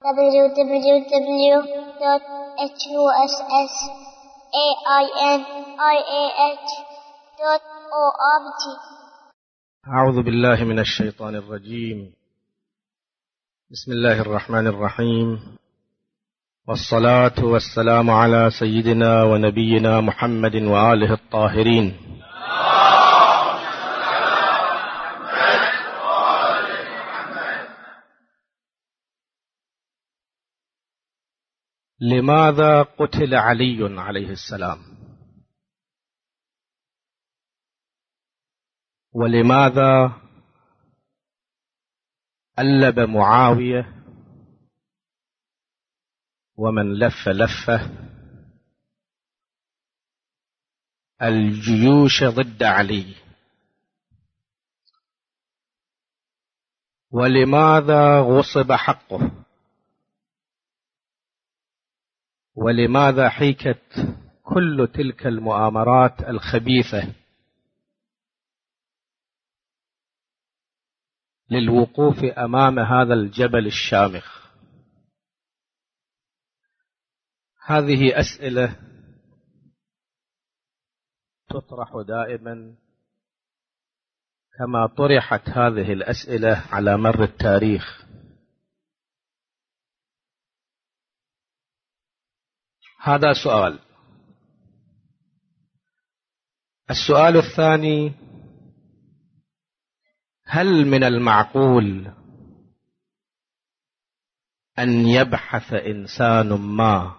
www.husainiah.org. أعوذ بالله من الشيطان الرجيم. بسم الله الرحمن الرحيم، والصلاة والسلام على سيدنا ونبينا محمد وآله الطاهرين. لماذا قتل علي عليه السلام؟ ولماذا ألب معاوية ومن لف لفه الجيوش ضد علي؟ ولماذا غصب حقه؟ ولماذا حيكت كل تلك المؤامرات الخبيثة للوقوف أمام هذا الجبل الشامخ؟ هذه أسئلة تطرح دائما كما طرحت هذه الأسئلة على مر التاريخ. هذا سؤال. السؤال الثاني: هل من المعقول أن يبحث إنسان ما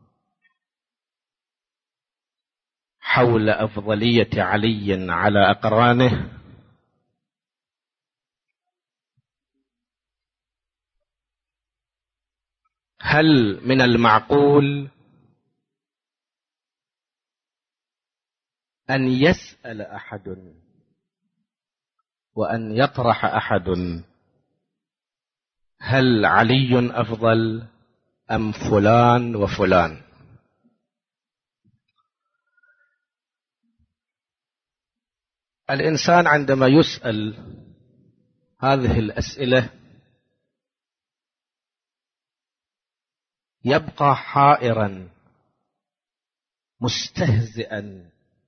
حول أفضلية علي على أقرانه؟ هل من المعقول أن يسأل أحد وأن يطرح أحد هل علي أفضل أم فلان وفلان؟ الإنسان عندما يسأل هذه الأسئلة يبقى حائرا مستهزئا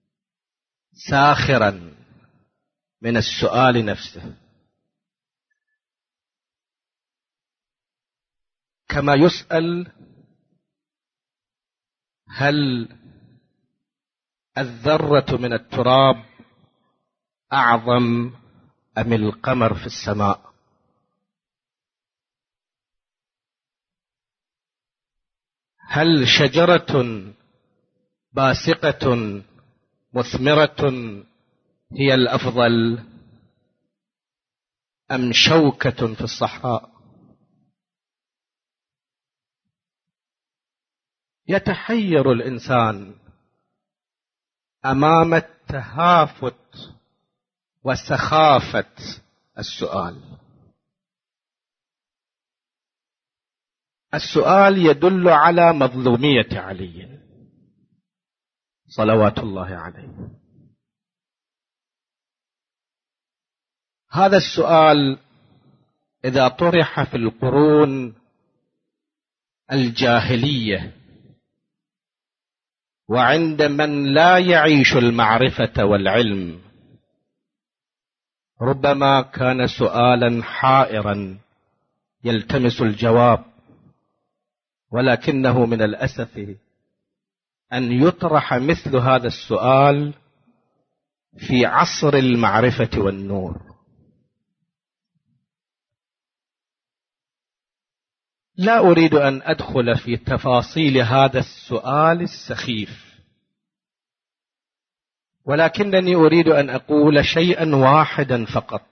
ساخرا من السؤال نفسه، كما يسأل هل الذرة من التراب أعظم أم القمر في السماء؟ هل شجرة باسقة مثمرة هي الأفضل أم شوكة في الصحراء؟ يتحير الإنسان أمام التهافت وسخافة السؤال. السؤال يدل على مظلومية علي صلوات الله عليه. هذا السؤال إذا طرح في القرون الجاهلية وعند من لا يعيش المعرفة والعلم ربما كان سؤالا حائرا يلتمس الجواب، ولكنه من الأسف أن يطرح مثل هذا السؤال في عصر المعرفة والنور. لا أريد أن أدخل في تفاصيل هذا السؤال السخيف، ولكنني أريد أن أقول شيئا واحدا فقط.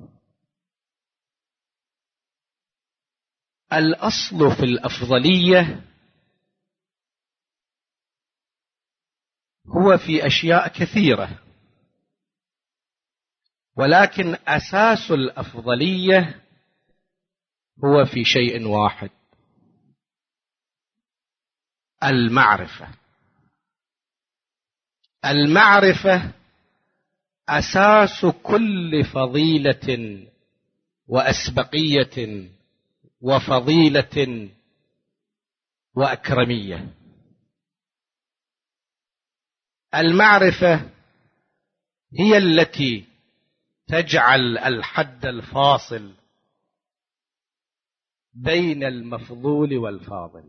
الأصل في الأفضلية هو في أشياء كثيرة، ولكن أساس الأفضلية هو في شيء واحد: المعرفة. المعرفة أساس كل فضيلة وأسبقية وفضيلة وأكرمية. المعرفة هي التي تجعل الحد الفاصل بين المفضول والفاضل،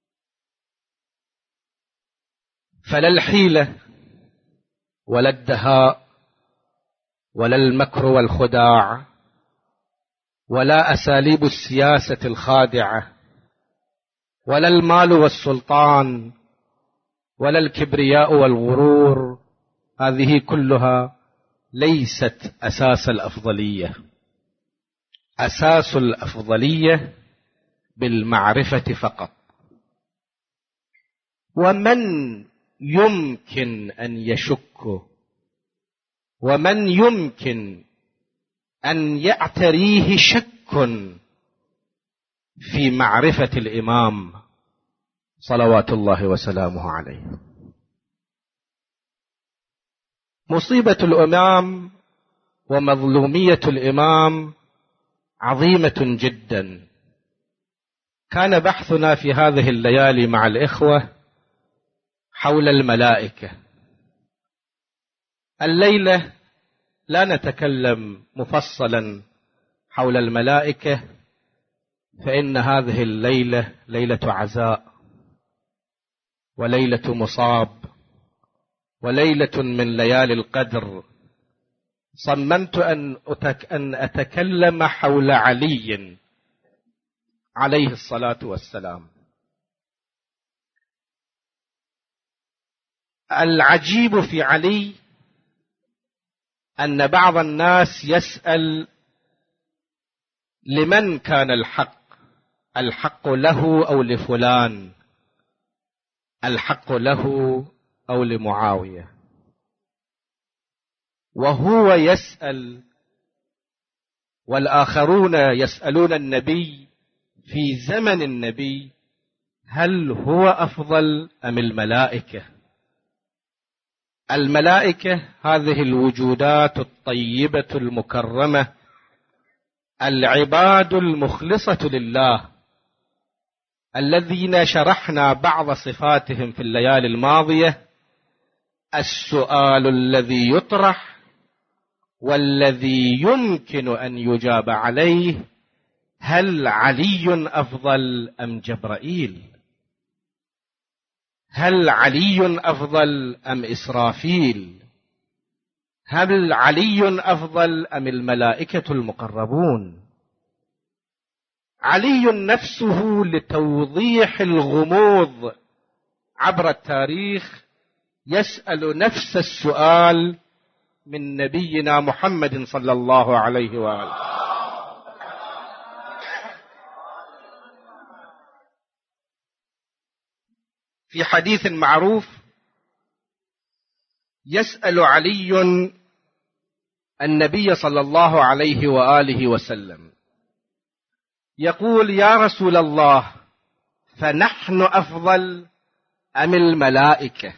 فلا الحيلة ولا الدهاء ولا المكر والخداع ولا أساليب السياسة الخادعة ولا المال والسلطان ولا الكبرياء والغرور، هذه كلها ليست أساس الأفضلية. أساس الأفضلية بالمعرفة فقط. ومن يمكن أن يشك ومن يمكن أن يعتريه شك في معرفة الإمام صلوات الله وسلامه عليه؟ مصيبة الإمام ومظلومية الإمام عظيمة جدا. كان بحثنا في هذه الليالي مع الإخوة حول الملائكة. الليلة لا نتكلم مفصلا حول الملائكة، فإن هذه الليلة ليلة عزاء وليلة مصاب وليلة من ليالي القدر. صممت أن أتكلم حول علي عليه الصلاة والسلام. العجيب في علي أن بعض الناس يسأل لمن كان الحق له أو لفلان، الحق له أو لمعاوية، وهو يسأل والآخرون يسألون النبي في زمن النبي هل هو أفضل أم الملائكة؟ الملائكة هذه الوجودات الطيبة المكرمة، العباد المخلصة لله، الذين شرحنا بعض صفاتهم في الليالي الماضية. السؤال الذي يطرح والذي يمكن أن يجاب عليه: هل علي أفضل أم جبرائيل؟ هل علي أفضل أم إسرافيل؟ هل علي أفضل أم الملائكة المقربون؟ علي نفسه لتوضيح الغموض عبر التاريخ يسأل نفس السؤال من نبينا محمد صلى الله عليه وآله. في حديث معروف يسأل علي النبي صلى الله عليه وآله وسلم، يقول: يا رسول الله، فنحن أفضل أم الملائكة؟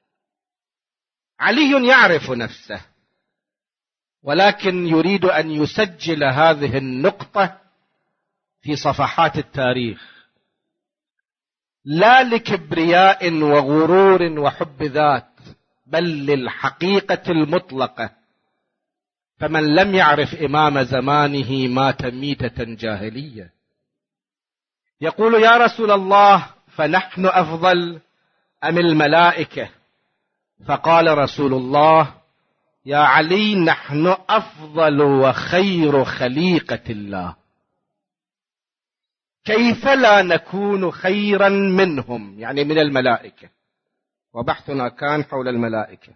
علي يعرف نفسه، ولكن يريد أن يسجل هذه النقطة في صفحات التاريخ، لا لكبرياء وغرور وحب ذات، بل للحقيقة المطلقة. فمن لم يعرف إمام زمانه مات ميتة جاهلية. يقول: يا رسول الله، فنحن أفضل أم الملائكة؟ فقال رسول الله: يا علي، نحن أفضل وخير خليقة الله، كيف لا نكون خيرا منهم، يعني من الملائكة. وبحثنا كان حول الملائكة.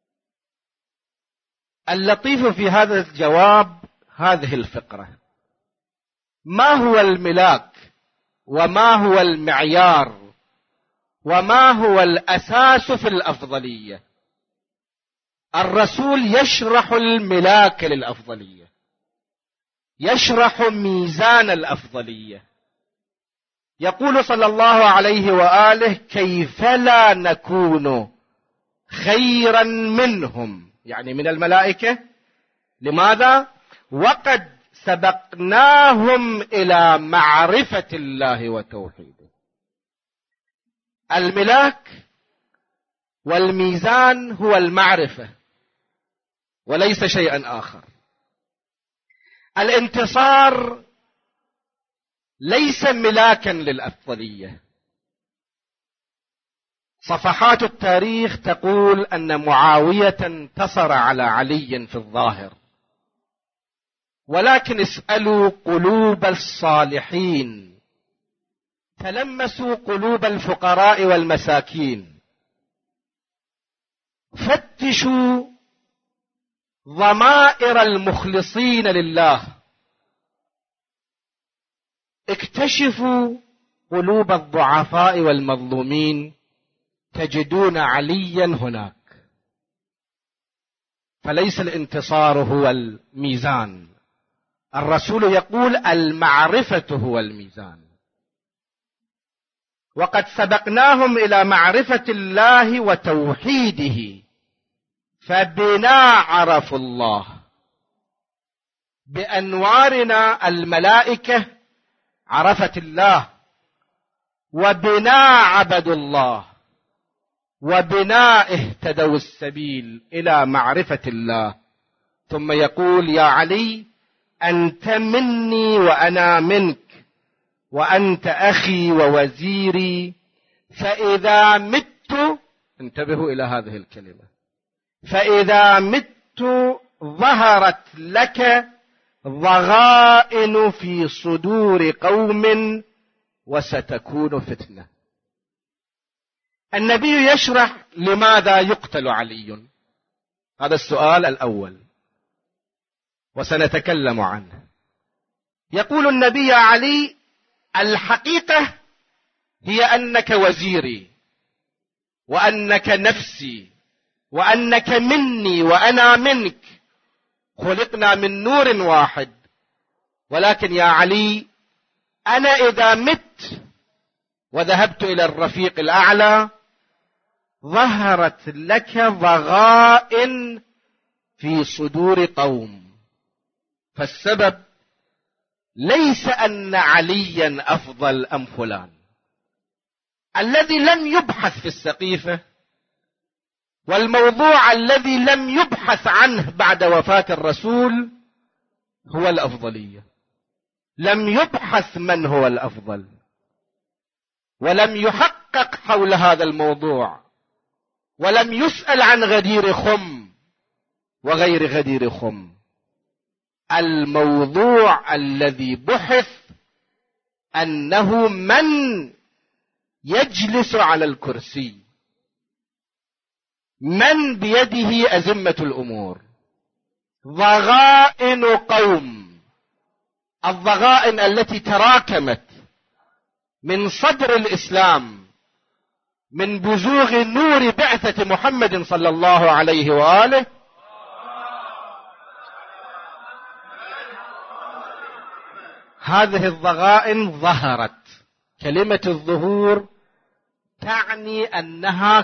اللطيف في هذا الجواب هذه الفقرة: ما هو الملاك وما هو المعيار وما هو الأساس في الأفضلية؟ الرسول يشرح الملاك للأفضلية، يشرح ميزان الأفضلية. يقول صلى الله عليه وآله: كيف لا نكون خيرا منهم، يعني من الملائكة. لماذا؟ وقد سبقناهم إلى معرفة الله وتوحيده. الملاك والميزان هو المعرفة وليس شيئا آخر. الانتصار ليس ملاكا للأفضلية. صفحات التاريخ تقول أن معاوية انتصر على علي في الظاهر، ولكن اسألوا قلوب الصالحين، تلمسوا قلوب الفقراء والمساكين، فتشوا ضمائر المخلصين لله، اكتشفوا قلوب الضعفاء والمظلومين، تجدون عليا هناك. فليس الانتصار هو الميزان، الرسول يقول المعرفة هو الميزان. وقد سبقناهم إلى معرفة الله وتوحيده، فبنا عرفوا الله. بأنوارنا الملائكة عرفت الله، وبنا عبدوا الله، وبنا اهتدوا السبيل إلى معرفة الله. ثم يقول يا علي أنت مني وأنا منك، وأنت أخي ووزيري، فإذا مت، انتبهوا إلى هذه الكلمة، فإذا مت ظهرت لك ضغائن في صدور قوم وستكون فتنة. النبي يشرح لماذا يقتل علي، هذا السؤال الأول وسنتكلم عنه. يقول النبي يا علي الحقيقة هي أنك وزيري، وأنك نفسي، وأنك مني وأنا منك، خلقنا من نور واحد. ولكن يا علي أنا إذا مت وذهبت إلى الرفيق الأعلى ظهرت لك ضغائن في صدور قوم. فالسبب ليس أن عليا أفضل أم فلان، الذي لم يبحث في السقيفة، والموضوع الذي لم يبحث عنه بعد وفاة الرسول هو الأفضلية. لم يبحث من هو الأفضل، ولم يحقق حول هذا الموضوع، ولم يسأل عن غدير خم وغير غدير خم. الموضوع الذي بحث أنه من يجلس على الكرسي، من بيده أزمة الأمور. ضغائن قوم، الضغائن التي تراكمت من صدر الإسلام، من بزوغ نور بعثة محمد صلى الله عليه وآله، هذه الضغائن ظهرت. كلمة الظهور تعني أنها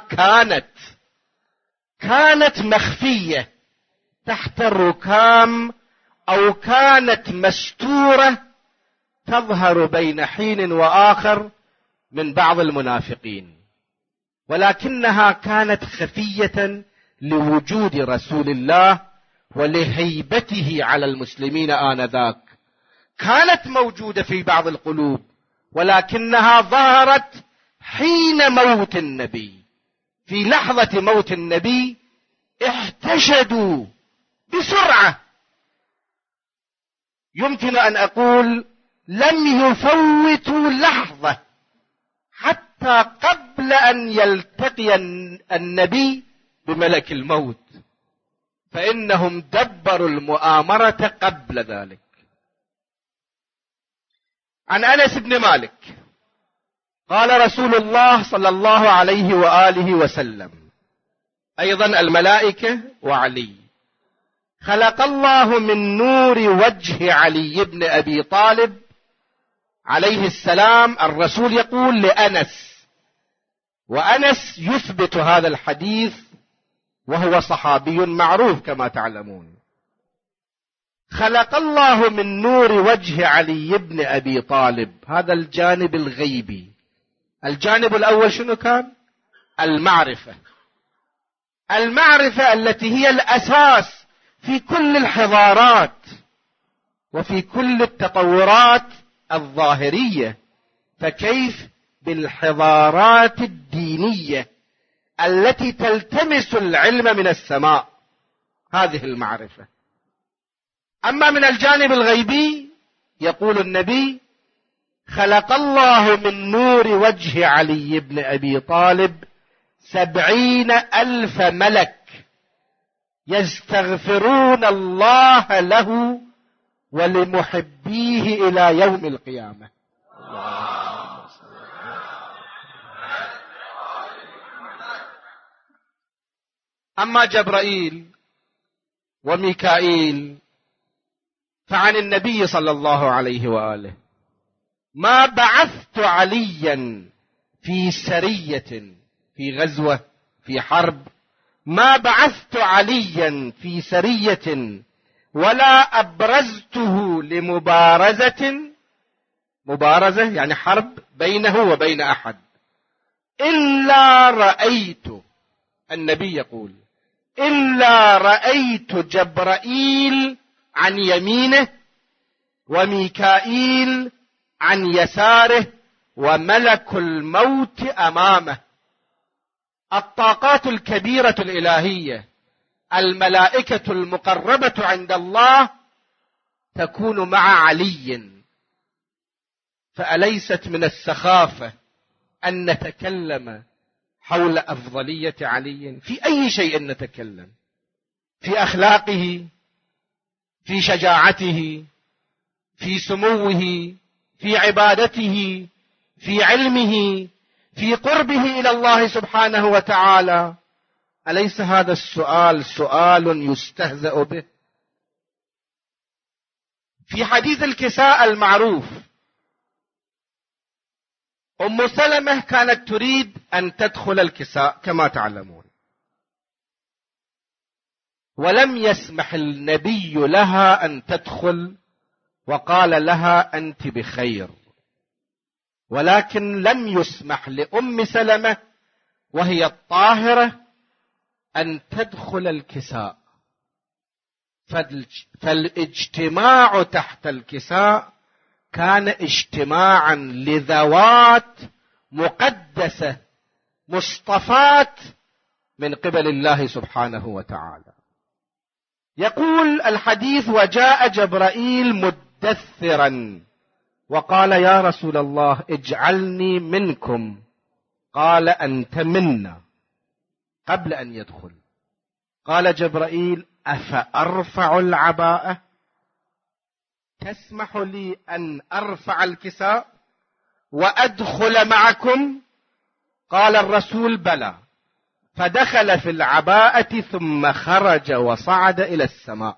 كانت مخفية تحت الركام، أو كانت مستورة تظهر بين حين وآخر من بعض المنافقين، ولكنها كانت خفية لوجود رسول الله ولهيبته على المسلمين آنذاك. كانت موجودة في بعض القلوب، ولكنها ظهرت حين موت النبي. في لحظة موت النبي احتشدوا بسرعة، يمكن أن أقول لم يفوتوا لحظة حتى قبل أن يلتقي النبي بملك الموت، فإنهم دبروا المؤامرة قبل ذلك. عن أنس بن مالك قال رسول الله صلى الله عليه وآله وسلم، أيضا الملائكة وعلي، خلق الله من نور وجه علي بن أبي طالب عليه السلام. الرسول يقول لأنس، وأنس يثبت هذا الحديث وهو صحابي معروف كما تعلمون، خلق الله من نور وجه علي بن أبي طالب. هذا الجانب الغيبي. الجانب الأول شنو كان؟ المعرفة. المعرفة التي هي الأساس في كل الحضارات وفي كل التطورات الظاهرية، فكيف بالحضارات الدينية التي تلتمس العلم من السماء؟ هذه المعرفة. أما من الجانب الغيبي يقول النبي: خلق الله من نور وجه علي بن أبي طالب 70,000 ملك يستغفرون الله له ولمحبيه إلى يوم القيامة. أما جبرائيل وميكائيل فعن النبي صلى الله عليه وآله: ما بعثت عليا في سرية، في غزوة، في حرب، ما بعثت عليا في سرية ولا أبرزته لمبارزة، مبارزة يعني حرب بينه وبين أحد، إلا رأيت، النبي يقول: إلا رأيت جبرائيل عن يمينه وميكائيل عن يساره وملك الموت أمامه. الطاقات الكبيرة الإلهية، الملائكة المقربة عند الله تكون مع علي. فأليست من السخافة أن نتكلم حول أفضلية علي في أي شيء نتكلم؟ في أخلاقه، في شجاعته، في سموه، في عبادته، في علمه، في قربه إلى الله سبحانه وتعالى. أليس هذا السؤال سؤال يستهزأ به؟ في حديث الكساء المعروف، أم سلمة كانت تريد أن تدخل الكساء كما تعلمون، ولم يسمح النبي لها أن تدخل، وقال لها: أنت بخير. ولكن لم يسمح لأم سلمة وهي الطاهرة أن تدخل الكساء. فالاجتماع تحت الكساء كان اجتماعا لذوات مقدسة مصطفات من قبل الله سبحانه وتعالى. يقول الحديث: وجاء جبرائيل مدثرا وقال: يا رسول الله اجعلني منكم. قال: أنت منا. قبل أن يدخل قال جبرائيل: أفأرفع العباءة؟ تسمح لي أن أرفع الكساء وأدخل معكم؟ قال الرسول: بلى. فدخل في العباءة ثم خرج وصعد إلى السماء.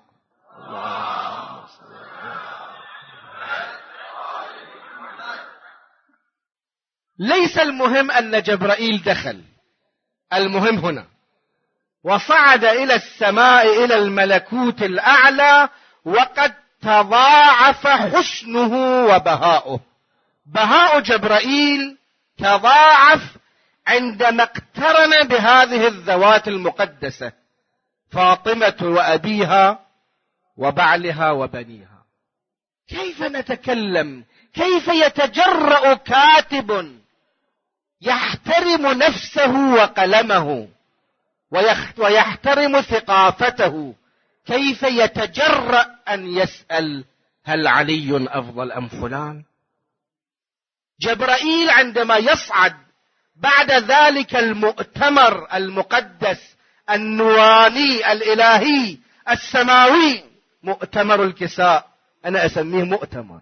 ليس المهم أن جبرائيل دخل، المهم هنا وصعد إلى السماء إلى الملكوت الأعلى، وقد تضاعف حسنه وبهاؤه. بهاء جبرائيل تضاعف عندما اقترن بهذه الذوات المقدسة، فاطمة وأبيها وبعلها وبنيها. كيف نتكلم؟ كيف يتجرأ كاتب يحترم نفسه وقلمه ويحترم ثقافته، كيف يتجرأ أن يسأل: هل علي أفضل أم فلان؟ جبرائيل عندما يصعد بعد ذلك المؤتمر المقدس النوراني الإلهي السماوي، مؤتمر الكساء، أنا أسميه مؤتمر.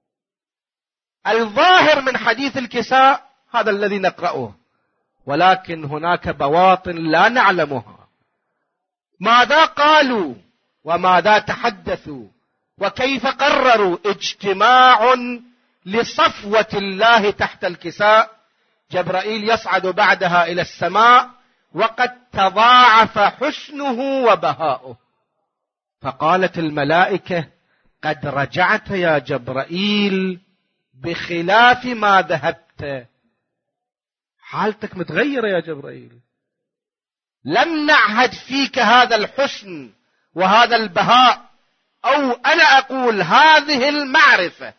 الظاهر من حديث الكساء هذا الذي نقرأه، ولكن هناك بواطن لا نعلمها. ماذا قالوا وماذا تحدثوا وكيف قرروا؟ اجتماع لصفوة الله تحت الكساء. جبرائيل يصعد بعدها إلى السماء وقد تضاعف حسنه وبهاؤه. فقالت الملائكة: قد رجعت يا جبرائيل بخلاف ما ذهبت. حالتك متغيرة يا جبرائيل، لم نعهد فيك هذا الحسن وهذا البهاء، أو أنا أقول هذه المعرفة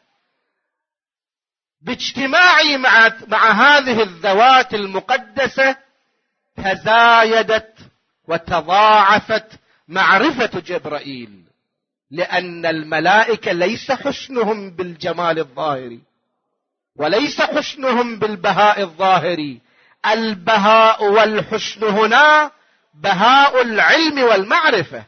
باجتماعي مع هذه الذوات المقدسة تزايدت وتضاعفت معرفة جبرائيل، لأن الملائكة ليس حسنهم بالجمال الظاهري وليس حسنهم بالبهاء الظاهري، البهاء والحسن هنا بهاء العلم والمعرفة.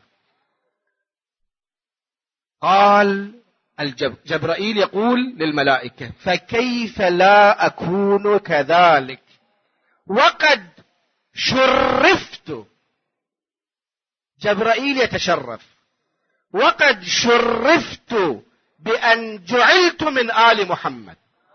قال جبرائيل يقول للملائكة: فكيف لا أكون كذلك وقد شرفت. جبرائيل يتشرف، وقد شرفت بأن جعلت من آل محمد.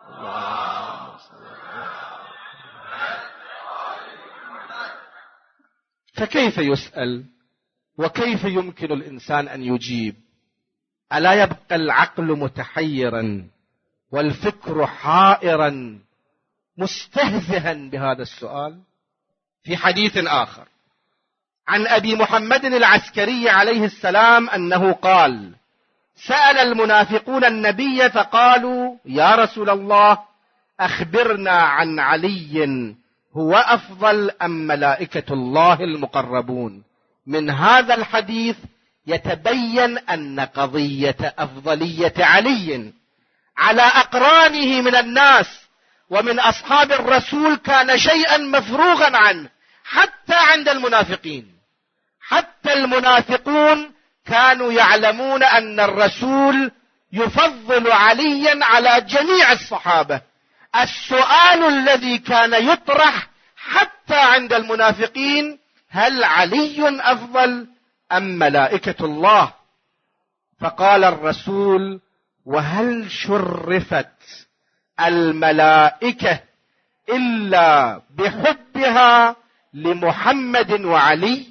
فكيف يسأل وكيف يمكن الإنسان أن يجيب؟ ألا يبقى العقل متحيرا والفكر حائرا مستهزئا بهذا السؤال؟ في حديث آخر عن أبي محمد العسكري عليه السلام أنه قال: سأل المنافقون النبي فقالوا: يا رسول الله، أخبرنا عن علي، هو أفضل أم ملائكة الله المقربون؟ من هذا الحديث يتبين أن قضية أفضلية علي على أقرانه من الناس ومن أصحاب الرسول كان شيئا مفروغا عنه، حتى عند المنافقين. حتى المنافقون كانوا يعلمون أن الرسول يفضل عليا على جميع الصحابة. السؤال الذي كان يطرح حتى عند المنافقين: هل علي أفضل أم ملائكة الله؟ فقال الرسول: وهل شرفت الملائكة إلا بحبها لمحمد وعلي؟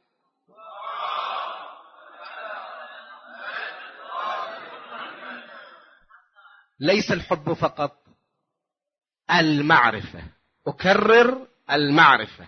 ليس الحب فقط، المعرفة، أكرر، المعرفة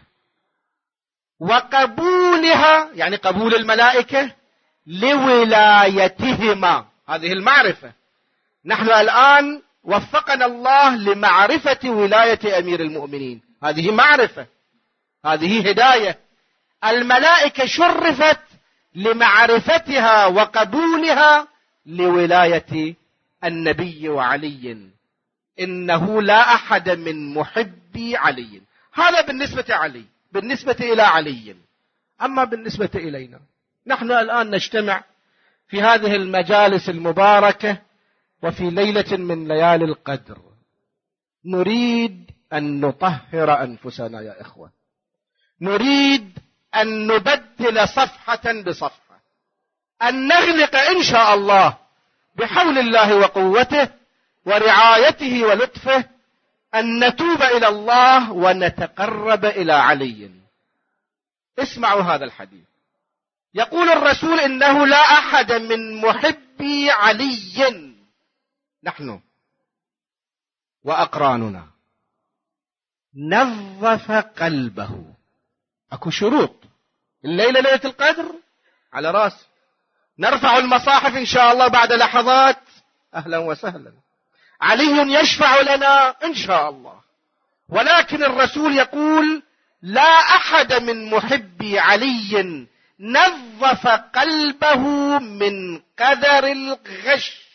وقبولها، يعني قبول الملائكة لولايتهما، هذه المعرفة. نحن الآن وفقنا الله لمعرفة ولاية أمير المؤمنين، هذه معرفة، هذه هداية. الملائكة شرفت لمعرفتها وقبولها لولاية النبي وعلي. إنه لا أحد من محبي علي. هذا بالنسبة علي، بالنسبة إلى علي. أما بالنسبة إلينا، نحن الآن نجتمع في هذه المجالس المباركة وفي ليلة من ليالي القدر، نريد أن نطهر أنفسنا يا إخوة، نريد أن نبدل صفحة بصفحة، أن نغلق إن شاء الله بحول الله وقوته ورعايته ولطفه، أن نتوب إلى الله ونتقرب إلى علي. اسمعوا هذا الحديث. يقول الرسول: إنه لا أحد من محبي علي، نحن وأقراننا، نظف قلبه. أكو شروط، الليلة ليلة القدر على رأس، نرفع المصاحف إن شاء الله بعد لحظات، أهلا وسهلا، علي يشفع لنا إن شاء الله. ولكن الرسول يقول: لا أحد من محبي علي نظف قلبه من قدر الغش.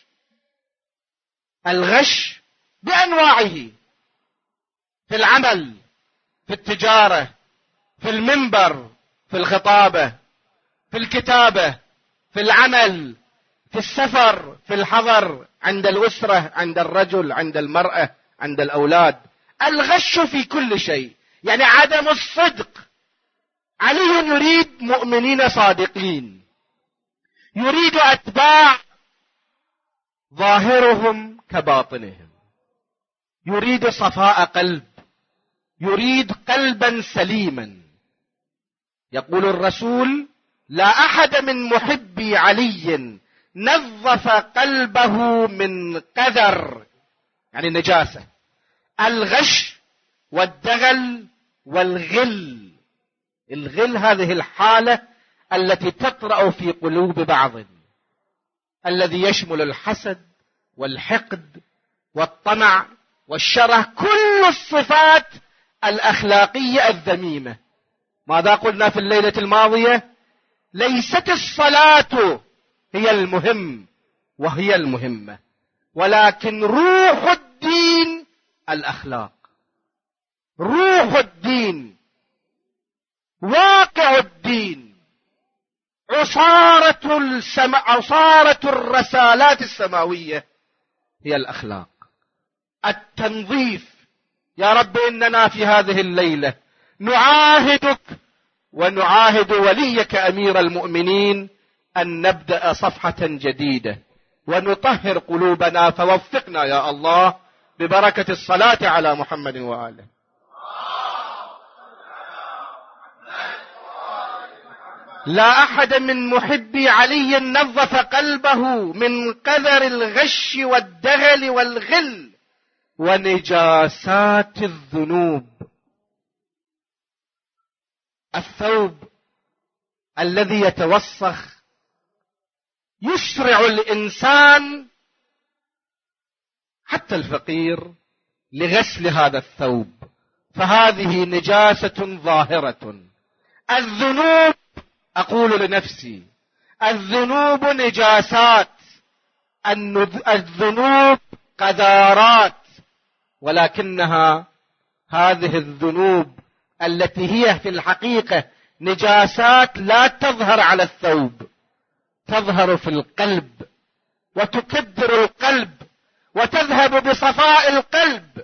الغش بأنواعه، في العمل، في التجارة، في المنبر، في الخطابة، في الكتابة، في العمل، في السفر، في الحضر، عند الأسرة، عند الرجل، عند المرأة، عند الأولاد. الغش في كل شيء، يعني عدم الصدق. علي يريد مؤمنين صادقين، يريد أتباع ظاهرهم كباطنهم، يريد صفاء قلب، يريد قلبا سليما. يقول الرسول: لا أحد من محبي علي نظف قلبه من قذر يعني نجاسة، الغش والدغل والغل. الغل هذه الحالة التي تطرأ في قلوب بعض، الذي يشمل الحسد والحقد والطمع والشره، كل الصفات الأخلاقية الذميمة. ماذا قلنا في الليلة الماضية؟ ليست الصلاة هي المهم وهي المهمة، ولكن روح الدين الأخلاق، روح الدين، واقع الدين، عصارة الرسالات السماوية هي الأخلاق، التنظيف. يا رب إننا في هذه الليلة نعاهدك ونعاهد وليك أمير المؤمنين أن نبدأ صفحة جديدة ونطهر قلوبنا، فوفقنا يا الله ببركة الصلاة على محمد وآله. لا أحد من محبي علي نظف قلبه من قذر الغش والدغل والغل ونجاسات الذنوب. الثوب الذي يتوسخ يسرع الإنسان حتى الفقير لغسل هذا الثوب، فهذه نجاسة ظاهرة. الذنوب، أقول لنفسي، الذنوب نجاسات، الذنوب قذارات، ولكنها هذه الذنوب التي هي في الحقيقة نجاسات لا تظهر على الثوب، تظهر في القلب وتكدر القلب وتذهب بصفاء القلب.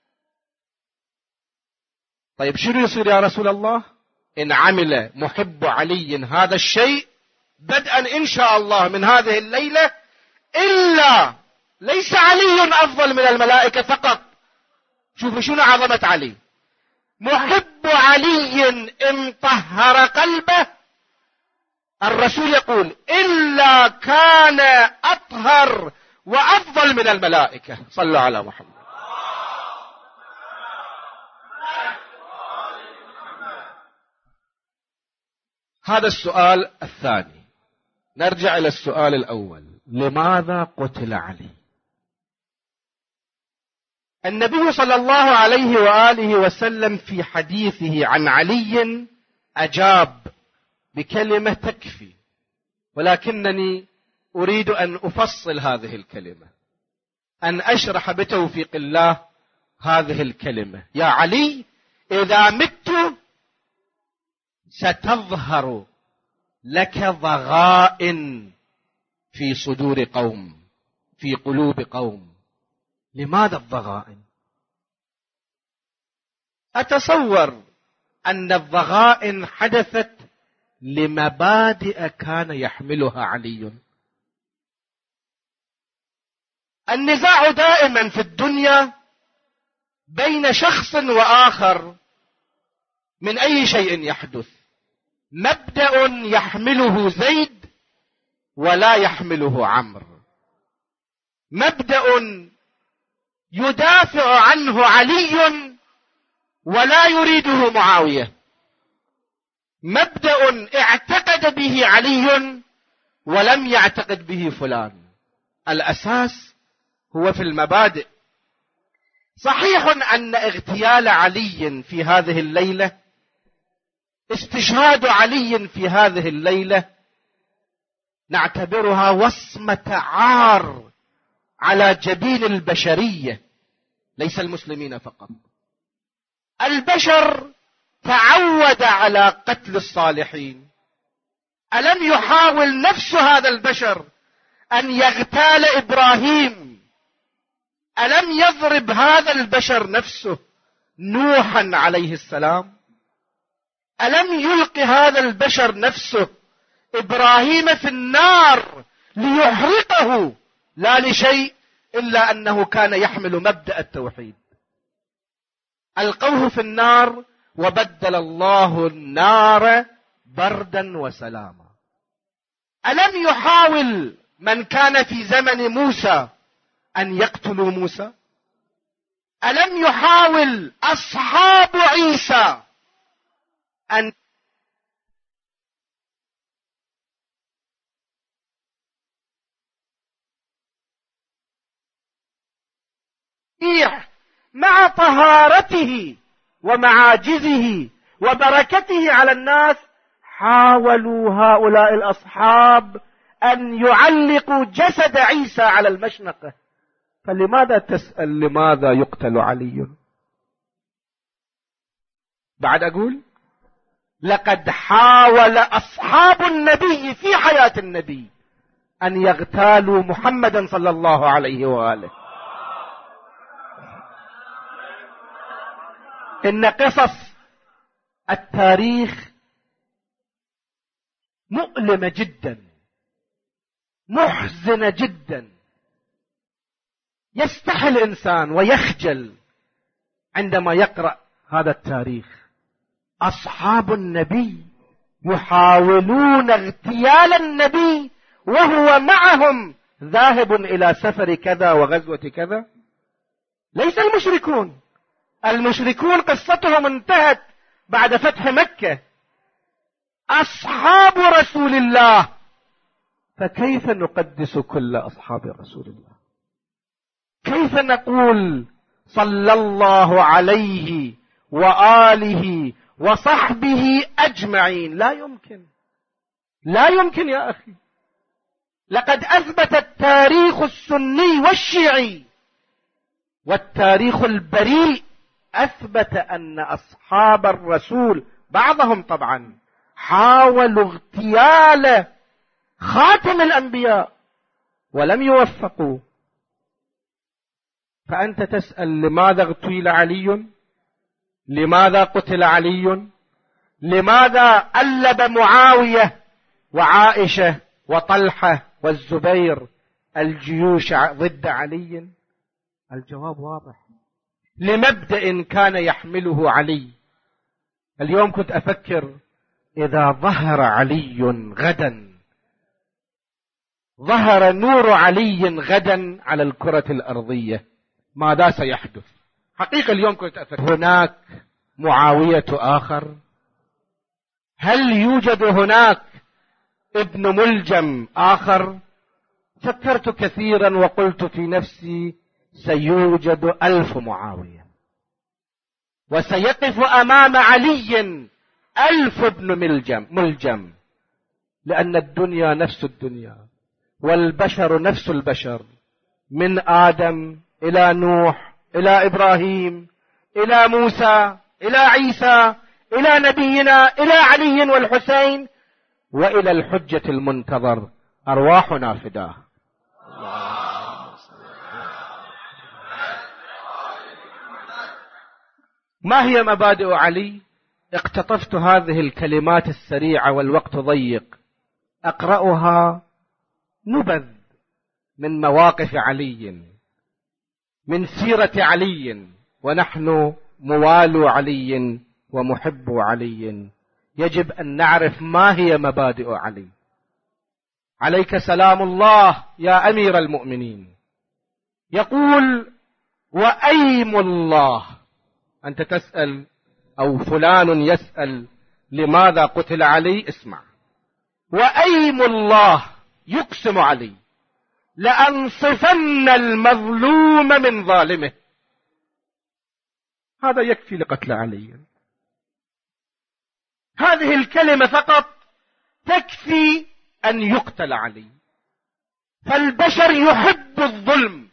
طيب شنو يصير يا رسول الله إن عمل محب علي هذا الشيء بدءا إن شاء الله من هذه الليلة؟ إلا ليس علي أفضل من الملائكة فقط. شوفوا شنو عظمة علي. محب علي إن طهر قلبه، الرسول يقول إلا كان أطهر وأفضل من الملائكة. صلوا على محمد. هذا السؤال الثاني. نرجع إلى السؤال الأول، لماذا قتل علي؟ النبي صلى الله عليه وآله وسلم في حديثه عن علي أجاب بكلمة تكفي، ولكنني أريد أن أفصل هذه الكلمة، أن أشرح بتوفيق الله هذه الكلمة. يا علي، إذا مت ستظهر لك ضغائن في صدور قوم، في قلوب قوم. لماذا الضغائن؟ أتصور أن الضغائن حدثت لمبادئ كان يحملها علي. النزاع دائما في الدنيا بين شخص وآخر من أي شيء يحدث، مبدأ يحمله زيد ولا يحمله عمرو، مبدأ يدافع عنه علي ولا يريده معاوية، مبدأ اعتقد به علي ولم يعتقد به فلان. الأساس هو في المبادئ. صحيح أن اغتيال علي في هذه الليلة، استشهاد علي في هذه الليلة، نعتبرها وصمة عار على جبين البشرية، ليس المسلمين فقط. البشر تعود على قتل الصالحين. ألم يحاول نفس هذا البشر أن يغتال إبراهيم؟ ألم يضرب هذا البشر نفسه نوحا عليه السلام؟ ألم يلقي هذا البشر نفسه إبراهيم في النار ليحرقه؟ لا لشيء إلا أنه كان يحمل مبدأ التوحيد. ألقوه في النار وبدل الله النار بردا وسلاما. ألم يحاول من كان في زمن موسى أن يقتلوا موسى؟ ألم يحاول أصحاب عيسى أن مع طهارته ومعاجزه وبركته على الناس؟ حاولوا هؤلاء الأصحاب أن يعلقوا جسد عيسى على المشنقة. فلماذا تسأل لماذا يقتل علي؟ بعد أقول لقد حاول أصحاب النبي في حياة النبي أن يغتالوا محمدا صلى الله عليه وآله. إن قصص التاريخ مؤلمة جدا، محزنة جدا، يستحي الإنسان ويخجل عندما يقرأ هذا التاريخ. أصحاب النبي يحاولون اغتيال النبي وهو معهم ذاهب إلى سفر كذا وغزوة كذا. ليس المشركون، المشركون قصتهم انتهت بعد فتح مكة. أصحاب رسول الله، فكيف نقدس كل أصحاب رسول الله؟ كيف نقول صلى الله عليه وآله وصحبه أجمعين؟ لا يمكن، لا يمكن يا أخي. لقد أثبت التاريخ السني والشيعي والتاريخ البريء، أثبت أن أصحاب الرسول بعضهم طبعا حاولوا اغتيال خاتم الأنبياء ولم يوفقوا. فأنت تسأل لماذا اغتيل علي؟ لماذا قتل علي؟ لماذا ألب معاوية وعائشة وطلحة والزبير الجيوش ضد علي؟ الجواب واضح، لمبدأ كان يحمله علي. اليوم كنت أفكر إذا ظهر علي غدا، ظهر نور علي غدا على الكرة الأرضية، ماذا سيحدث؟ حقيقة اليوم كنت أفكر، هناك معاوية آخر؟ هل يوجد هناك ابن ملجم آخر؟ فكرت كثيرا وقلت في نفسي سيوجد 1000 معاوية، وسيقف أمام علي 1000 ابن ملجم، لأن الدنيا نفس الدنيا والبشر نفس البشر، من آدم إلى نوح إلى إبراهيم إلى موسى إلى عيسى إلى نبينا إلى علي والحسين وإلى الحجة المنتظر، أرواحنا فداه. ما هي مبادئ علي؟ اقتطفت هذه الكلمات السريعة والوقت ضيق أقرأها نبذ من مواقف علي، من سيرة علي، ونحن موالو علي ومحب علي يجب أن نعرف ما هي مبادئ علي. عليك سلام الله يا أمير المؤمنين. يقول وأيم الله. أنت تسأل أو فلان يسأل لماذا قتل علي؟ اسمع، وأيم الله يقسم علي لأنصفن المظلوم من ظالمه. هذا يكفي لقتل علي، هذه الكلمة فقط تكفي أن يقتل علي. فالبشر يحب الظلم،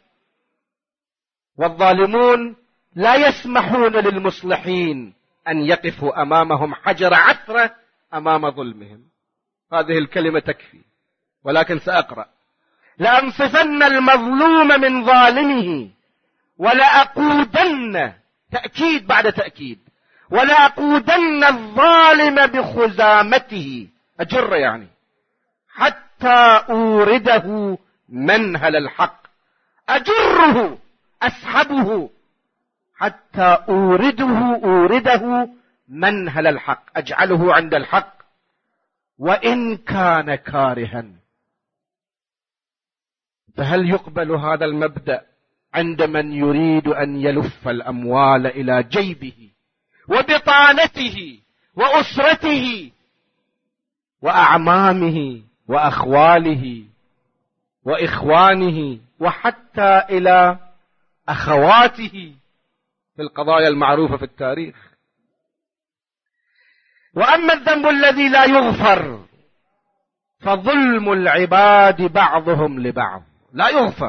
والظالمون لا يسمحون للمصلحين أن يقفوا أمامهم حجر عثرة أمام ظلمهم. هذه الكلمة تكفي، ولكن سأقرأ: لأنصفن المظلوم من ظالمه ولأقودن، تأكيد بعد تأكيد، ولأقودن الظالم بخزامته، أجر يعني، حتى أورده منهل الحق، أجره أسحبه حتى أورده منهل الحق، أجعله عند الحق وإن كان كارها. فهل يقبل هذا المبدأ عند من يريد أن يلف الأموال إلى جيبه وبطانته وأسرته وأعمامه وأخواله وإخوانه وحتى إلى أخواته في القضايا المعروفة في التاريخ؟ وأما الذنب الذي لا يغفر فظلم العباد بعضهم لبعض لا يغفر.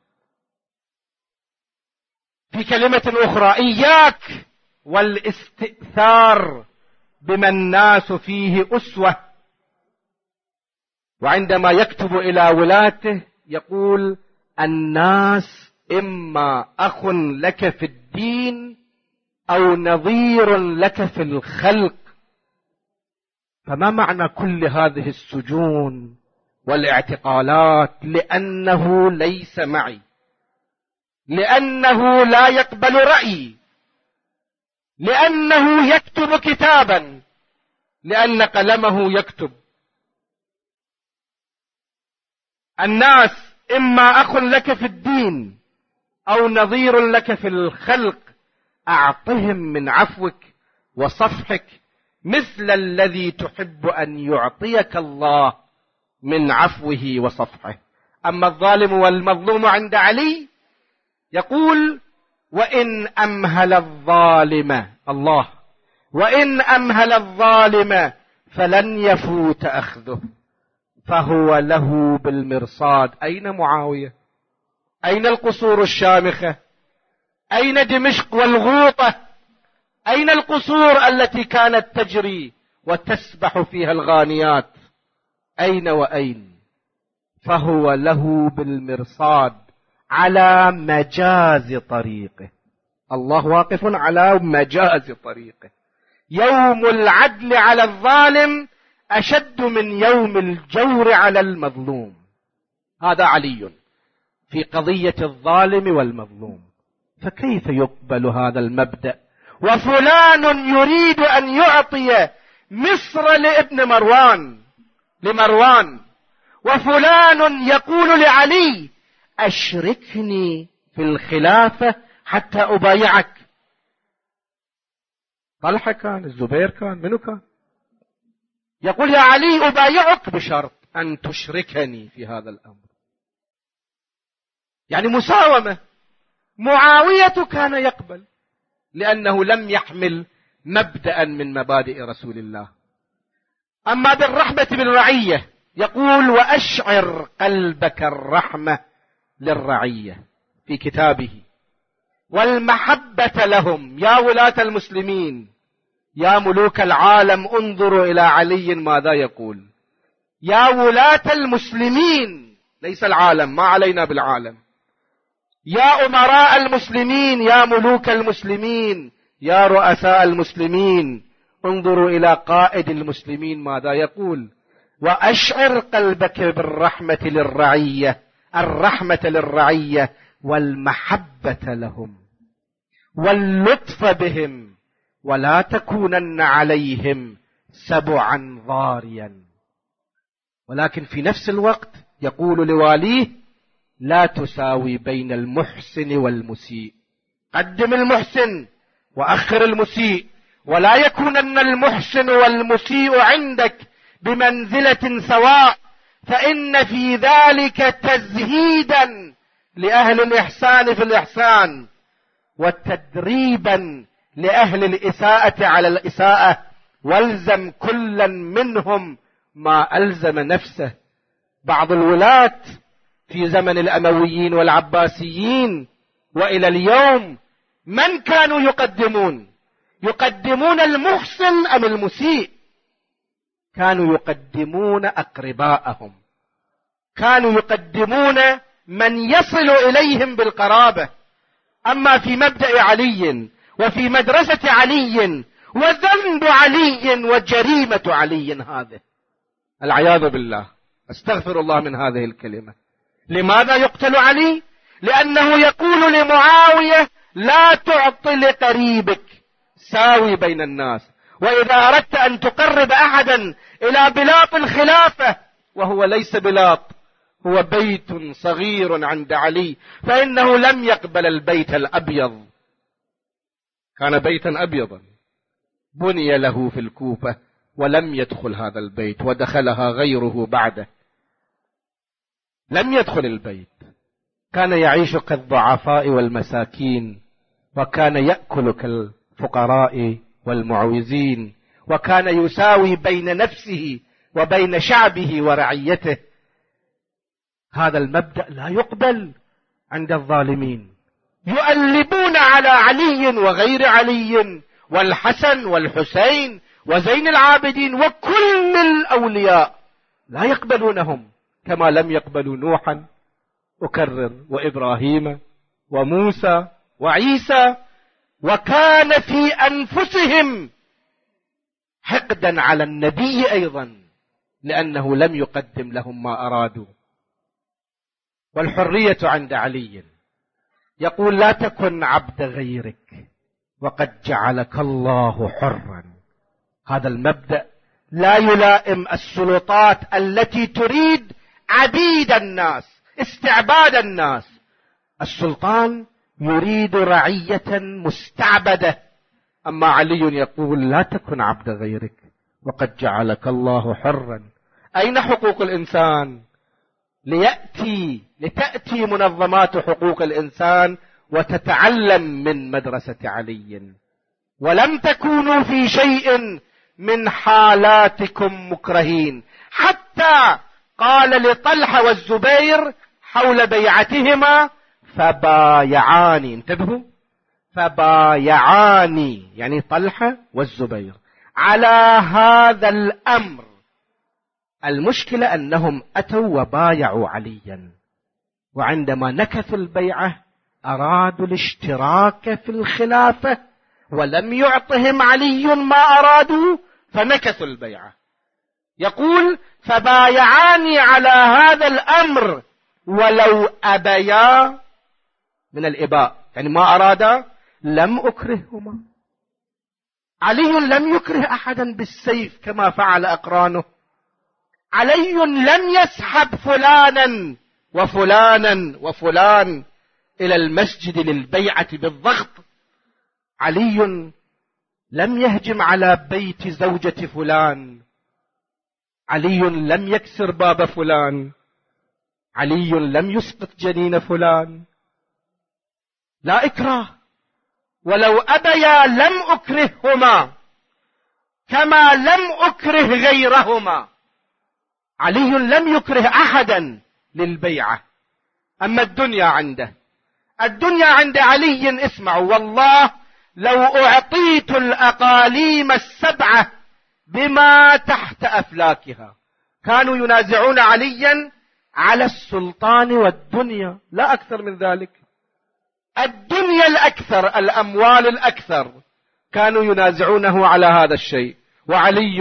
في كلمة أخرى: إياك والاستئثار بما الناس فيه أسوة. وعندما يكتب إلى ولاته يقول: الناس إما أخ لك في الدين أو نظير لك في الخلق. فما معنى كل هذه السجون والاعتقالات؟ لأنه ليس معي، لأنه لا يقبل رأيي، لأنه يكتب كتابا، لأن قلمه يكتب. الناس إما أخ لك في الدين أو نظير لك في الخلق، أعطهم من عفوك وصفحك مثل الذي تحب أن يعطيك الله من عفوه وصفحه. أما الظالم والمظلوم عند علي يقول: وإن أمهل الظالم، الله، وإن أمهل الظالم فلن يفوت أخذه فهو له بالمرصاد. أين معاوية؟ أين القصور الشامخة؟ أين دمشق والغوطة؟ أين القصور التي كانت تجري وتسبح فيها الغانيات؟ أين وأين؟ فهو له بالمرصاد على مجاز طريقه. الله واقف على مجاز طريقه. يوم العدل على الظالم أشد من يوم الجور على المظلوم. هذا علي في قضية الظالم والمظلوم. فكيف يقبل هذا المبدأ وفلان يريد أن يعطي مصر لابن لمروان، وفلان يقول لعلي: أشركني في الخلافة حتى أبايعك؟ طلحة كان، الزبير كان، منو كان؟ يقول: يا علي أبايعك بشرط أن تشركني في هذا الأمر. يعني مساومة. معاوية كان يقبل لأنه لم يحمل مبدأ من مبادئ رسول الله. أما بالرحمة بالرعية يقول: وأشعر قلبك الرحمة للرعية في كتابه، والمحبة لهم. يا ولاة المسلمين، يا ملوك العالم، انظروا إلى علي ماذا يقول. يا ولاة المسلمين، ليس العالم، ما علينا بالعالم. يا أمراء المسلمين، يا ملوك المسلمين، يا رؤساء المسلمين، انظروا إلى قائد المسلمين ماذا يقول: وأشعر قلبك بالرحمة للرعية، الرحمة للرعية والمحبة لهم واللطف بهم، ولا تكونن عليهم سبعا ضاريا. ولكن في نفس الوقت يقول لواليه: لا تساوي بين المحسن والمسيء، قدم المحسن وأخر المسيء، ولا يكونن المحسن والمسيء عندك بمنزلة سواء، فإن في ذلك تزهيدا لأهل الإحسان في الإحسان، وتدريبا لأهل الإساءة على الإساءة، والزم كلا منهم ما ألزم نفسه. بعض الولاة في زمن الأمويين والعباسيين وإلى اليوم من كانوا يقدمون المحسن أم المسيء؟ كانوا يقدمون أقرباءهم، كانوا يقدمون من يصل إليهم بالقرابة. أما في مبدأ علي وفي مدرسة علي وذنب علي وجريمة علي، هذا العياذ بالله، استغفر الله من هذه الكلمة. لماذا يقتل علي؟ لأنه يقول لمعاوية: لا تعطي لقريبك، ساوي بين الناس. وإذا أردت أن تقرب أحدا إلى بلاط الخلافة وهو ليس بلاط، هو بيت صغير عند علي، فإنه لم يقبل البيت الأبيض، كان بيتا أبيضا بني له في الكوفة ولم يدخل هذا البيت ودخلها غيره بعده، لم يدخل البيت، كان يعيش كالضعفاء والمساكين، وكان يأكل كالفقراء والمعوزين، وكان يساوي بين نفسه وبين شعبه ورعيته. هذا المبدأ لا يقبل عند الظالمين، يؤلبون على علي وغير علي والحسن والحسين وزين العابدين وكل الأولياء، لا يقبلونهم كما لم يقبلوا نوحا أكرر وإبراهيم وموسى وعيسى، وكان في أنفسهم حقدا على النبي أيضا لأنه لم يقدم لهم ما أرادوا. والحرية عند علي، يقول لا تكن عبد غيرك وقد جعلك الله حرا. هذا المبدأ لا يلائم السلطات التي تريد عبيد الناس، استعباد الناس. السلطان يريد رعية مستعبدة، أما علي يقول لا تكن عبد غيرك وقد جعلك الله حرا. أين حقوق الإنسان؟ لتأتي منظمات حقوق الإنسان وتتعلم من مدرسة علي. ولم تكونوا في شيء من حالاتكم مكرهين، حتى قال لطلحة والزبير حول بيعتهما فبايعاني، انتبهوا، فبايعاني يعني طلحة والزبير على هذا الأمر. المشكلة أنهم أتوا وبايعوا عليا، وعندما نكثوا البيعة أرادوا الاشتراك في الخلافة ولم يعطهم علي ما أرادوا فنكثوا البيعة. يقول فبايعاني على هذا الأمر ولو أبيا، من الإباء يعني ما أرادا، لم أكرههما. علي لم يكره أحدا بالسيف كما فعل أقرانه، علي لم يسحب فلانا وفلانا وفلان إلى المسجد للبيعة بالضغط، علي لم يهجم على بيت زوجة فلان، علي لم يكسر باب فلان، علي لم يسقط جنين فلان، لا إكراه. ولو أبيا لم أكرههما كما لم أكره غيرهما. علي لم يكره أحدا للبيعة. أما الدنيا عنده، الدنيا عند علي، اسمعوا والله لو أعطيت الأقاليم السبعة بما تحت أفلاكها. كانوا ينازعون عليا على السلطان والدنيا، لا أكثر من ذلك. الدنيا الأكثر، الأموال الأكثر، كانوا ينازعونه على هذا الشيء، وعلي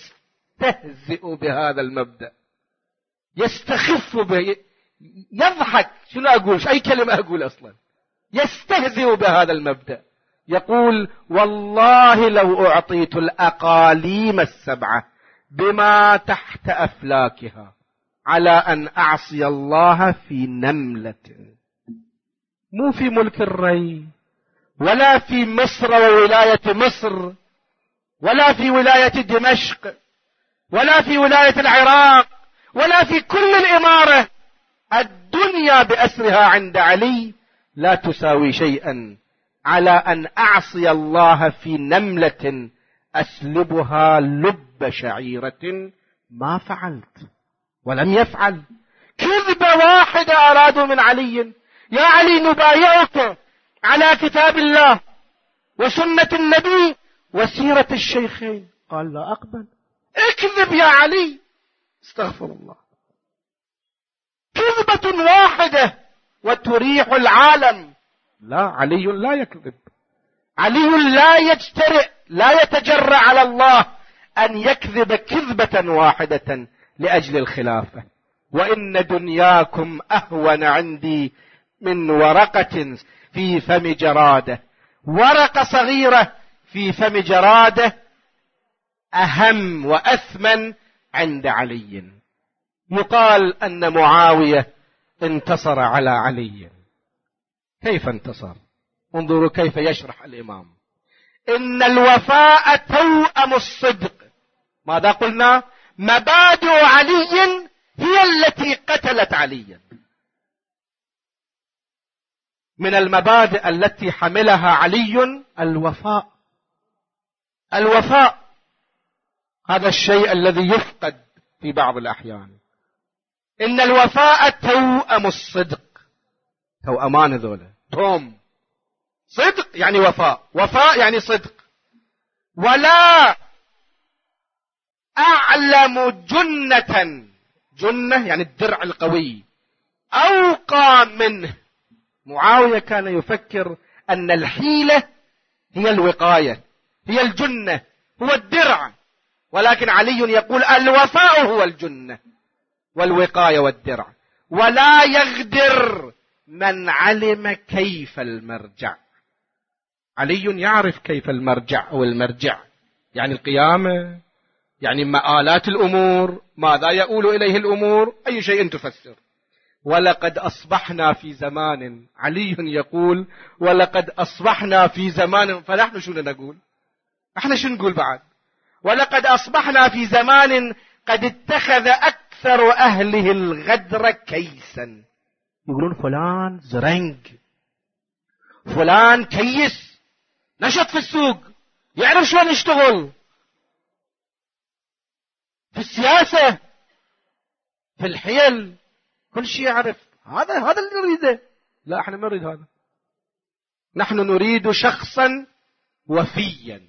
يستهزئ بهذا المبدأ، يستخف به، يضحك. شنو أقول؟ أي كلمة أقول أصلا. يستهزئ بهذا المبدأ، يقول والله لو أعطيت الأقاليم السبعة بما تحت أفلاكها على أن أعصي الله في نملة، مو في ملك الري ولا في مصر وولاية مصر ولا في ولاية دمشق ولا في ولاية العراق ولا في كل الإمارة. الدنيا بأسرها عند علي لا تساوي شيئا على أن أعصي الله في نملة أسلبها لب شعيرة ما فعلت، ولم يفعل. كذبة واحدة أرادوا من علي: يا علي نبايعك على كتاب الله وسنة النبي وسيرة الشيخين. قال لا أقبل. اكذب يا علي، استغفر الله. كذبة واحدة وتريح العالم. لا، علي لا يكذب، علي لا يجترئ، لا يتجرأ على الله أن يكذب كذبة واحدة لأجل الخلافة. وإن دنياكم أهون عندي من ورقة في فم جرادة. ورقة صغيرة في فم جرادة أهم وأثمن عند علي. يقال أن معاوية انتصر على علي. كيف انتصر؟ انظروا كيف يشرح الإمام: إن الوفاء توأم الصدق. ماذا قلنا؟ مبادئ علي هي التي قتلت عليا. من المبادئ التي حملها علي الوفاء. الوفاء هذا الشيء الذي يفقد في بعض الأحيان. إن الوفاء توأم الصدق. توأمان ذولا، توم. صدق يعني وفاء، وفاء يعني صدق. ولا أعلم جنة، جنة يعني الدرع القوي، أوقى منه. معاوية كان يفكر أن الحيلة هي الوقاية، هي الجنة، هو الدرع، ولكن علي يقول الوفاء هو الجنة والوقاية والدرع. ولا يغدر من علم كيف المرجع. علي يعرف كيف المرجع أو المرجع، يعني القيامة، يعني مآلات الأمور، ماذا يؤول إليه الأمور، أي شيء تفسر. ولقد أصبحنا في زمان، علي يقول ولقد أصبحنا في زمان، فنحن شو نقول؟ احنا شو نقول بعد؟ ولقد أصبحنا في زمان قد اتخذ أكثر أهله الغدر كيسا. يقولون فلان زرنج، فلان كيس، نشط في السوق، يعرف شلون يشتغل في السياسة، في الحيل، كل شيء يعرف. هذا اللي نريده. لا، احنا ما نريد هذا. نحن نريد شخصا وفيا.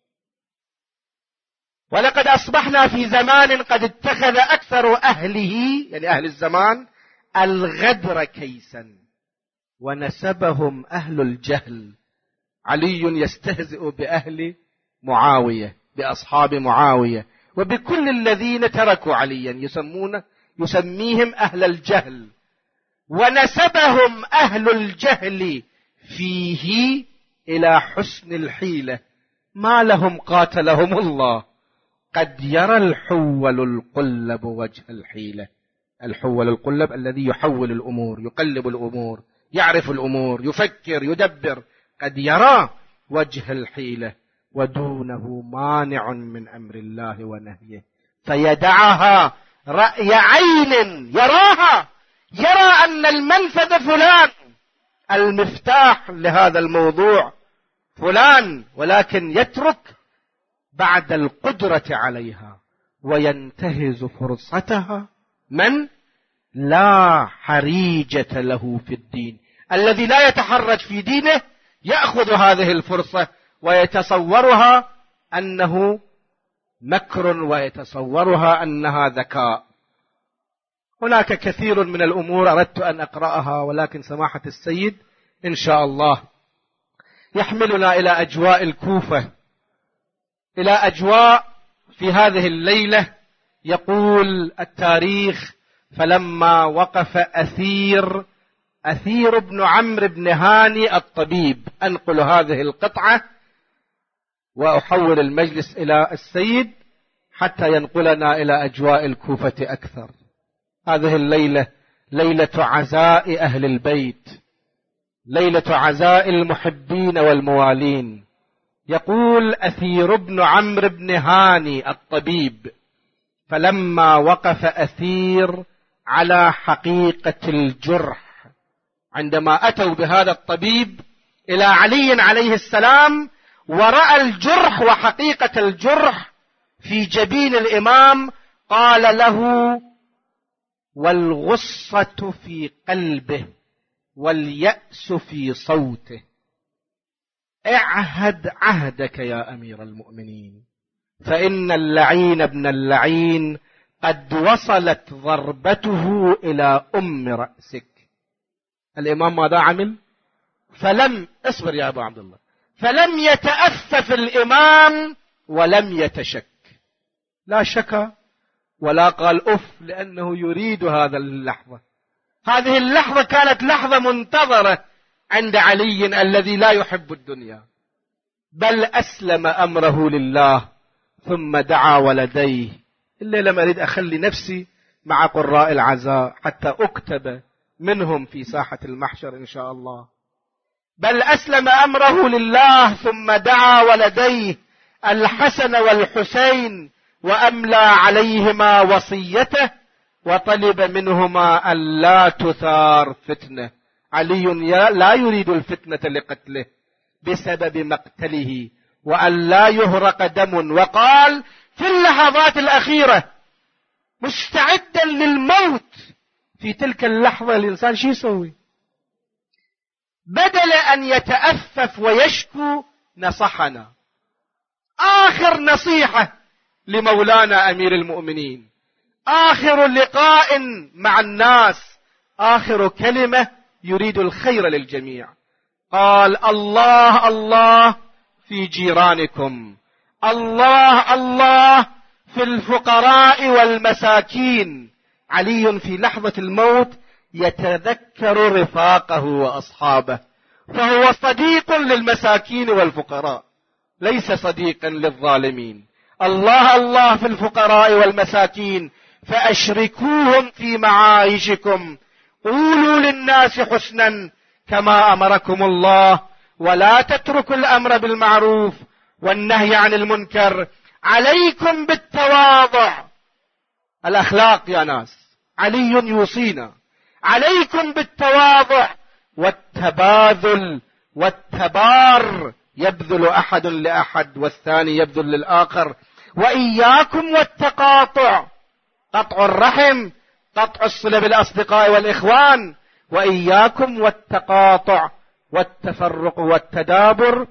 ولقد أصبحنا في زمان قد اتخذ أكثر أهله، يعني أهل الزمان، الغدر كيسا، ونسبهم أهل الجهل. علي يستهزئ بأهل معاوية، بأصحاب معاوية، وبكل الذين تركوا عليا يسميهم أهل الجهل. ونسبهم أهل الجهل فيه إلى حسن الحيلة، ما لهم قاتلهم الله. قد يرى الحول القلب وجه الحيلة. الحول القلب الذي يحول الأمور، يقلب الأمور، يعرف الأمور، يفكر، يدبر. قد يرى وجه الحيلة ودونه مانع من أمر الله ونهيه، فيدعها رأي عين يراها، يرى أن المنفذ فلان، المفتاح لهذا الموضوع فلان، ولكن يترك بعد القدرة عليها وينتهز فرصتها من لا حريجة له في الدين. الذي لا يتحرج في دينه يأخذ هذه الفرصة ويتصورها أنه مكر، ويتصورها أنها ذكاء. هناك كثير من الأمور أردت أن أقرأها، ولكن سماحة السيد إن شاء الله يحملنا إلى أجواء الكوفة، إلى أجواء في هذه الليلة. يقول التاريخ: فلما وقف أثير بن عمرو بن هاني الطبيب. أنقل هذه القطعة وأحول المجلس إلى السيد حتى ينقلنا إلى أجواء الكوفة أكثر. هذه الليلة ليلة عزاء أهل البيت، ليلة عزاء المحبين والموالين. يقول أثير بن عمرو بن هاني الطبيب: فلما وقف أثير على حقيقة الجرح، عندما أتوا بهذا الطبيب إلى علي عليه السلام ورأى الجرح وحقيقة الجرح في جبين الإمام، قال له: والغصة في قلبه واليأس في صوته، اعهد عهدك يا أمير المؤمنين، فإن اللعين ابن اللعين قد وصلت ضربته إلى أم رأسك. الإمام ماذا عمل؟ اصبر يا أبو عبد الله، فلم يتأفف الإمام ولم يتشك، لا شك ولا قال أف، لأنه يريد هذا اللحظة. هذه اللحظة كانت لحظة منتظرة عند علي الذي لا يحب الدنيا، بل أسلم أمره لله ثم دعا ولديه. الليلة ما أريد أخلي نفسي مع قراء العزاء حتى أكتب منهم في ساحة المحشر إن شاء الله. بل أسلم أمره لله ثم دعا ولديه الحسن والحسين وأملى عليهما وصيته وطلب منهما أن لا تثار فتنة. علي لا يريد الفتنة لقتله بسبب مقتله وأن لا يهرق دم، وقال في اللحظات الأخيرة مستعدا للموت في تلك اللحظة الإنسان شو يسوي؟ بدل أن يتأفف ويشكو نصحنا. آخر نصيحة لمولانا أمير المؤمنين، آخر لقاء مع الناس، آخر كلمة يريد الخير للجميع. قال الله الله في جيرانكم، الله الله في الفقراء والمساكين. علي في لحظة الموت يتذكر رفاقه وأصحابه، فهو صديق للمساكين والفقراء ليس صديقا للظالمين. الله الله في الفقراء والمساكين فأشركوهم في معايشكم، قولوا للناس حسنا كما أمركم الله، ولا تتركوا الأمر بالمعروف والنهي عن المنكر. عليكم بالتواضع، الأخلاق يا ناس، علي يوصينا عليكم بالتواضع والتباذل والتبار، يبذل أحد لأحد والثاني يبذل للآخر. وإياكم والتقاطع، قطع الرحم، قطع الصلة بالأصدقاء والإخوان. وإياكم والتقاطع والتفرق والتدابر.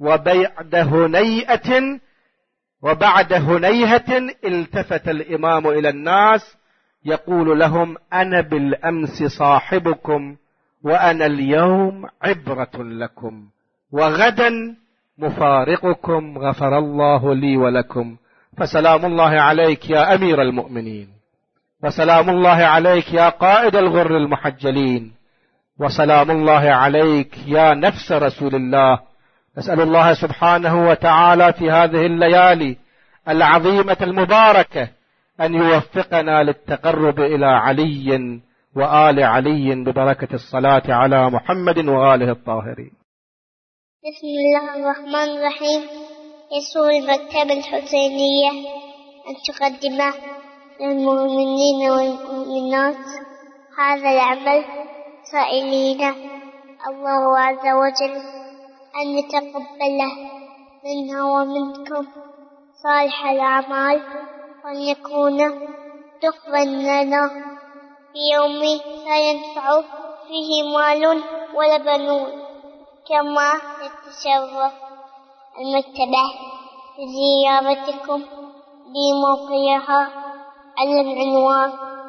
وبعد هنيهة التفت الإمام إلى الناس يقول لهم أنا بالأمس صاحبكم وأنا اليوم عبرة لكم، وغدا مفارقكم، غفر الله لي ولكم. فسلام الله عليك يا أمير المؤمنين، وسلام الله عليك يا قائد الغر المحجلين، وسلام الله عليك يا نفس رسول الله. نسأل الله سبحانه وتعالى في هذه الليالي العظيمة المباركة أن يوفقنا للتقرب إلى علي وآل علي ببركة الصلاة على محمد وآله الطاهرين. بسم الله الرحمن الرحيم. يسر المكتبة الحسينية أن تقدم للمؤمنين والمؤمنات هذا العمل، سائلين الله عز وجل أن يتقبله منا ومنكم صالح الأعمال، وأن يكون دخلا لنا في يوم لا ينفع فيه مال ولا بنون. كما تتشرف المكتبة بزيارتكم بموقعها على العنوان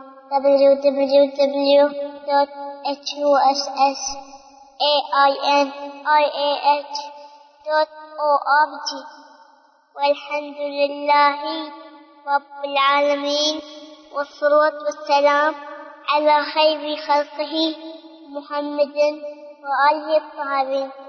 www.hussainih.org. والحمد لله رب العالمين، والصلاة والسلام على خير خلقه محمد وآله الطاهرين.